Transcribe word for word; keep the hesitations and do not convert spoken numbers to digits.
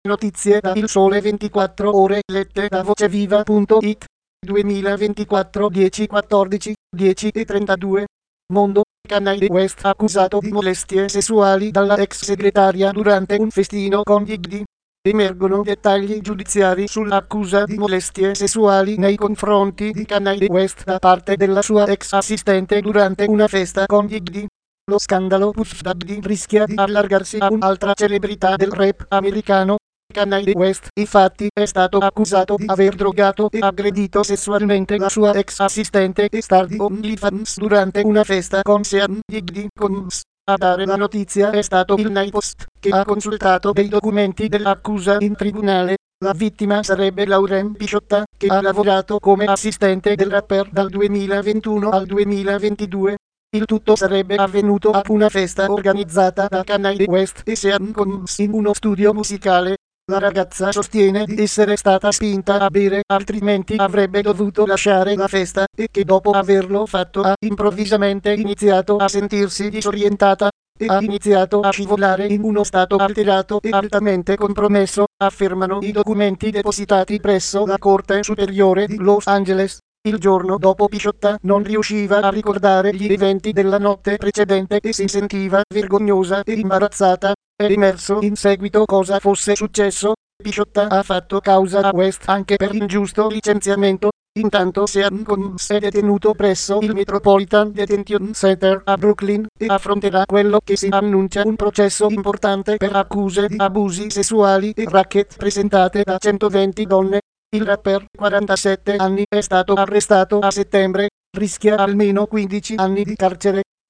Notizie da Il Sole ventiquattro Ore lette da voceviva punto it duemilaventiquattro dieci quattordici dieci e trentadue. Mondo. Kanye West accusato di molestie sessuali dalla ex segretaria durante un festino con Big D. Emergono dettagli giudiziari sull'accusa di molestie sessuali nei confronti di Kanye West da parte della sua ex assistente durante una festa con Big D. Lo scandalo Puff Daddy rischia di allargarsi a un'altra celebrità del rap americano. Kanye West, infatti, è stato accusato di aver drogato e aggredito sessualmente la sua ex assistente e star di OnlyFans durante una festa con Sean Diddy Combs. A dare la notizia è stato il Night Post, che ha consultato dei documenti dell'accusa in tribunale. La vittima sarebbe Lauren Pisciotta, che ha lavorato come assistente del rapper dal duemilaventuno al duemilaventidue. Il tutto sarebbe avvenuto a una festa organizzata da Kanye West e Sean Combs in uno studio musicale. La ragazza sostiene di essere stata spinta a bere, altrimenti avrebbe dovuto lasciare la festa, e che dopo averlo fatto ha improvvisamente iniziato a sentirsi disorientata e ha iniziato a scivolare in uno stato alterato e altamente compromesso, affermano i documenti depositati presso la Corte Superiore di Los Angeles. Il giorno dopo Pisciotta non riusciva a ricordare gli eventi della notte precedente e si sentiva vergognosa e imbarazzata. È emerso in seguito cosa fosse successo. Pisciotta ha fatto causa a West anche per ingiusto licenziamento. Intanto Sean Combs è detenuto presso il Metropolitan Detention Center a Brooklyn e affronterà quello che si annuncia un processo importante per accuse di abusi sessuali e racket presentate da centoventi donne. Il rapper, quarantasette anni, è stato arrestato a settembre, rischia almeno quindici anni di carcere.